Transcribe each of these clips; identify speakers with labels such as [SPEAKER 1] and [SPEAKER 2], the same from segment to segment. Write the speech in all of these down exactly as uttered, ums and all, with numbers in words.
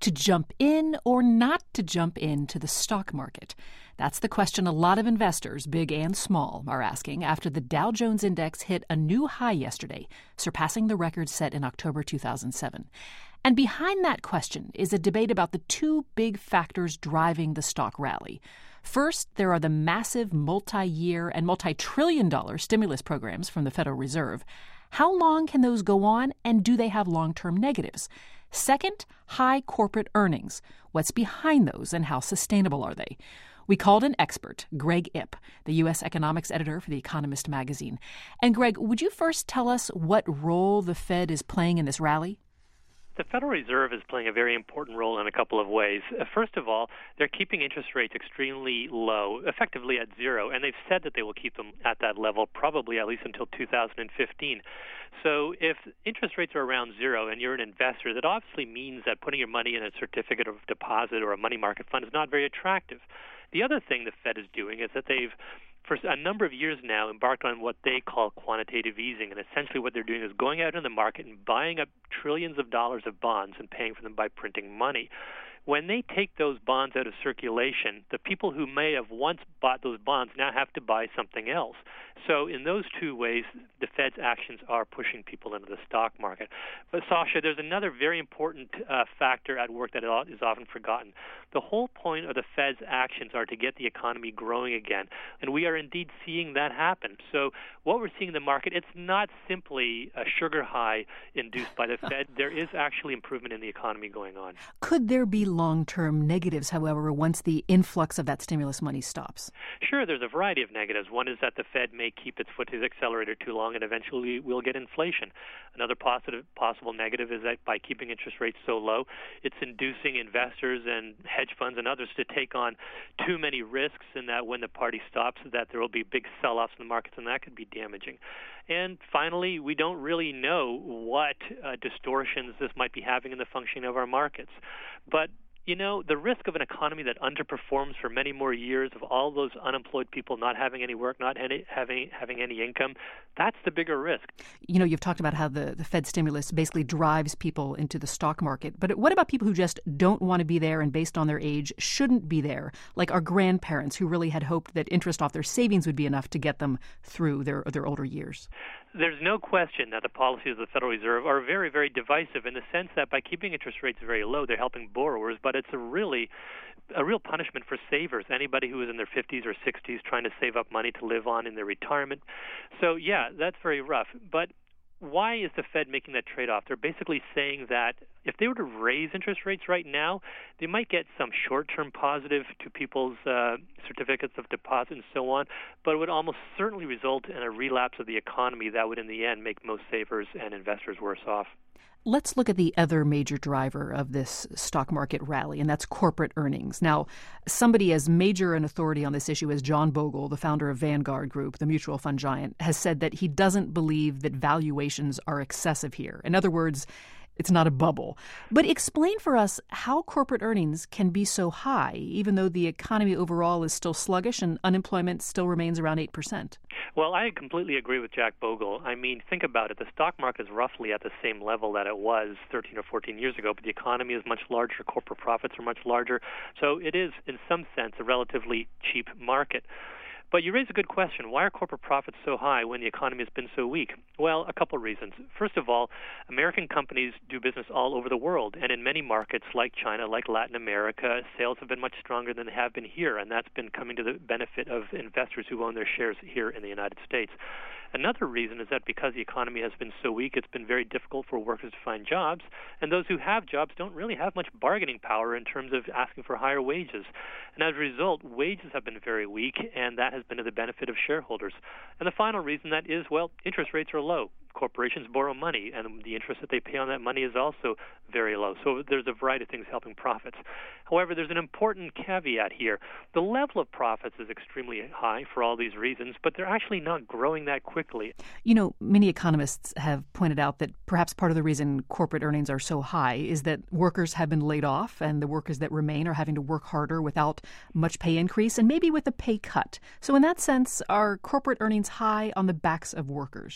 [SPEAKER 1] To jump in or not to jump into the stock market? That's the question a lot of investors, big and small, are asking after the Dow Jones Index hit a new high yesterday, surpassing the record set in October two thousand seven. And behind that question is a debate about the two big factors driving the stock rally. First, there are the massive multi-year and multi-trillion dollar stimulus programs from the Federal Reserve. How long can those go on, and do they have long-term negatives? Second, high corporate earnings. What's behind those, and how sustainable are they? We called an expert, Greg Ip, the U S economics editor for The Economist magazine. And Greg, would you first tell us what role the Fed is playing in this rally?
[SPEAKER 2] The Federal Reserve is playing a very important role in a couple of ways. Uh, first of all, they're keeping interest rates extremely low, effectively at zero, and they've said that they will keep them at that level probably at least until two thousand fifteen. So if interest rates are around zero and you're an investor, that obviously means that putting your money in a certificate of deposit or a money market fund is not very attractive. The other thing the Fed is doing is that they've for a number of years now embarked on what they call quantitative easing, and essentially what they're doing is going out in the market and buying up trillions of dollars of bonds and paying for them by printing money. When they take those bonds out of circulation, the people who may have once bought those bonds now have to buy something else. So in those two ways, the Fed's actions are pushing people into the stock market. But Sasha, there's another very important uh, factor at work that is often forgotten. The whole point of the Fed's actions are to get the economy growing again, and we are indeed seeing that happen. So what we're seeing in the market, it's not simply a sugar high induced by the Fed. There is actually improvement in the economy going on.
[SPEAKER 1] Could there be long-term negatives, however, once the influx of that stimulus money stops?
[SPEAKER 2] Sure, there's a variety of negatives. One is that the Fed may keep its foot to the accelerator too long, and eventually we'll get inflation. Another positive, possible negative is that by keeping interest rates so low, it's inducing investors and hedge funds and others to take on too many risks, and that when the party stops, that there will be big sell-offs in the markets, and that could be damaging. And finally, we don't really know what uh, distortions this might be having in the functioning of our markets. But you know, the risk of an economy that underperforms for many more years, of all those unemployed people not having any work, not any, having having any income, that's the bigger risk.
[SPEAKER 1] You know, you've talked about how the, the Fed stimulus basically drives people into the stock market. But what about people who just don't want to be there and based on their age shouldn't be there, like our grandparents who really had hoped that interest off their savings would be enough to get them through their, their older years?
[SPEAKER 2] There's no question that the policies of the Federal Reserve are very, very divisive in the sense that by keeping interest rates very low, they're helping borrowers, but it's a really a real punishment for savers, anybody who is in their fifties or sixties trying to save up money to live on in their retirement. So, yeah, that's very rough. But why is the Fed making that trade-off? They're basically saying that if they were to raise interest rates right now, they might get some short-term positive to people's uh, certificates of deposit and so on, but it would almost certainly result in a relapse of the economy that would in the end make most savers and investors worse off.
[SPEAKER 1] Let's look at the other major driver of this stock market rally, and that's corporate earnings. Now, somebody as major an authority on this issue as John Bogle, the founder of Vanguard Group, the mutual fund giant, has said that he doesn't believe that valuations are excessive here. In other words, it's not a bubble. But explain for us how corporate earnings can be so high, even though the economy overall is still sluggish and unemployment still remains around eight percent.
[SPEAKER 2] Well, I completely agree with Jack Bogle. I mean, think about it. The stock market is roughly at the same level that it was thirteen or fourteen years ago, but the economy is much larger. Corporate profits are much larger. So it is, in some sense, a relatively cheap market. But you raise a good question. Why are corporate profits so high when the economy has been so weak? Well, a couple of reasons. First of all, American companies do business all over the world, and in many markets like China, like Latin America, sales have been much stronger than they have been here, and that's been coming to the benefit of investors who own their shares here in the United States. Another reason is that because the economy has been so weak, it's been very difficult for workers to find jobs, and those who have jobs don't really have much bargaining power in terms of asking for higher wages. And as a result, wages have been very weak, and that has been to the benefit of shareholders. And the final reason that is, well, interest rates are low. Corporations borrow money, and the interest that they pay on that money is also very low. So there's a variety of things helping profits. However, there's an important caveat here. The level of profits is extremely high for all these reasons, but they're actually not growing that quickly.
[SPEAKER 1] You know, many economists have pointed out that perhaps part of the reason corporate earnings are so high is that workers have been laid off, and the workers that remain are having to work harder without much pay increase and maybe with a pay cut. So in that sense, are corporate earnings high on the backs of workers?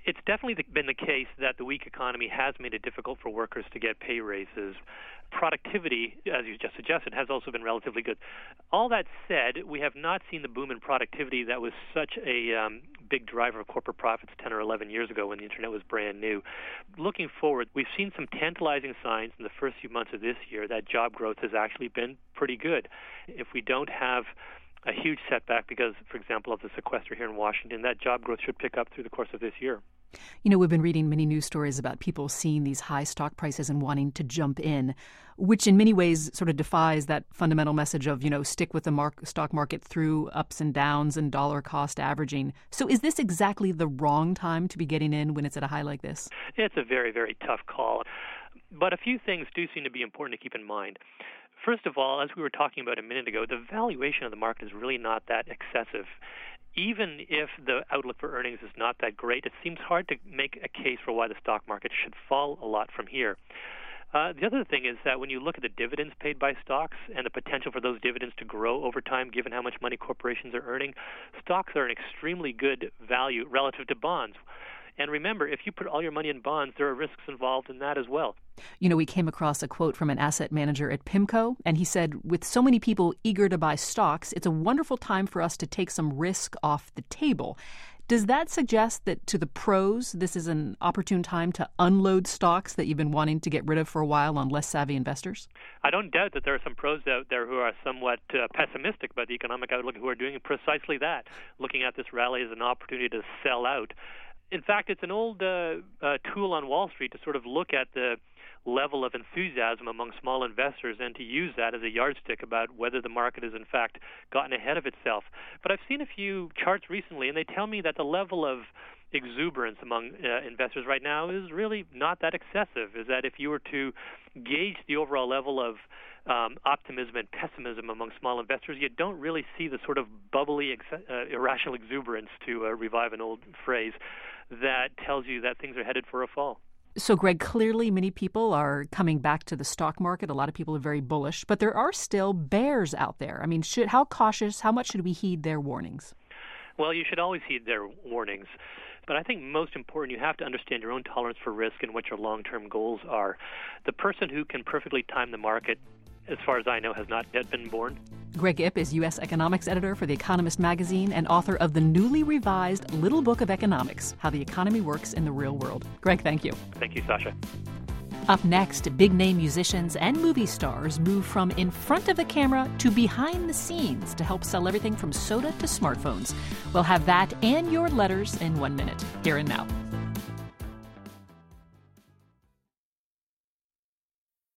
[SPEAKER 2] It's definitely been the case that the weak economy has made it difficult for workers to get pay raises. Productivity, as you just suggested, has also been relatively good. All that said, we have not seen the boom in productivity that was such a um, big driver of corporate profits ten or eleven years ago when the internet was brand new. Looking forward, we've seen some tantalizing signs in the first few months of this year that job growth has actually been pretty good. If we don't have a huge setback because, for example, of the sequester here in Washington, that job growth should pick up through the course of this year.
[SPEAKER 1] You know, we've been reading many news stories about people seeing these high stock prices and wanting to jump in, which in many ways sort of defies that fundamental message of, you know, stick with the mark- stock market through ups and downs and dollar cost averaging. So is this exactly the wrong time to be getting in when it's at a high like this?
[SPEAKER 2] It's a very, very tough call. But a few things do seem to be important to keep in mind. First of all, as we were talking about a minute ago, the valuation of the market is really not that excessive. Even if the outlook for earnings is not that great, it seems hard to make a case for why the stock market should fall a lot from here. Uh, the other thing is that when you look at the dividends paid by stocks and the potential for those dividends to grow over time, given how much money corporations are earning, stocks are an extremely good value relative to bonds. And remember, if you put all your money in bonds, there are risks involved in that as well.
[SPEAKER 1] You know, we came across a quote from an asset manager at PIMCO, and he said, with so many people eager to buy stocks, it's a wonderful time for us to take some risk off the table. Does that suggest that to the pros, this is an opportune time to unload stocks that you've been wanting to get rid of for a while on less savvy investors?
[SPEAKER 2] I don't doubt that there are some pros out there who are somewhat uh, pessimistic about the economic outlook who are doing precisely that, looking at this rally as an opportunity to sell out. In fact, it's an old uh, uh, tool on Wall Street to sort of look at the level of enthusiasm among small investors and to use that as a yardstick about whether the market has in fact gotten ahead of itself. But I've seen a few charts recently, and they tell me that the level of exuberance among uh, investors right now is really not that excessive. Is that if you were to gauge the overall level of um, optimism and pessimism among small investors, you don't really see the sort of bubbly, ex- uh, irrational exuberance, to uh, revive an old phrase, that tells you that things are headed for a fall.
[SPEAKER 1] So, Greg, clearly many people are coming back to the stock market. A lot of people are very bullish, but there are still bears out there. I mean, should, how cautious, how much should we heed their warnings?
[SPEAKER 2] Well, you should always heed their warnings. But I think most important, you have to understand your own tolerance for risk and what your long-term goals are. The person who can perfectly time the market, as far as I know, has not yet been born.
[SPEAKER 1] Greg Ip is U S economics editor for The Economist magazine and author of the newly revised Little Book of Economics, How the Economy Works in the Real World. Greg, thank you.
[SPEAKER 2] Thank you, Sasha.
[SPEAKER 1] Up next, big-name musicians and movie stars move from in front of the camera to behind the scenes to help sell everything from soda to smartphones. We'll have that and your letters in one minute. Here and now.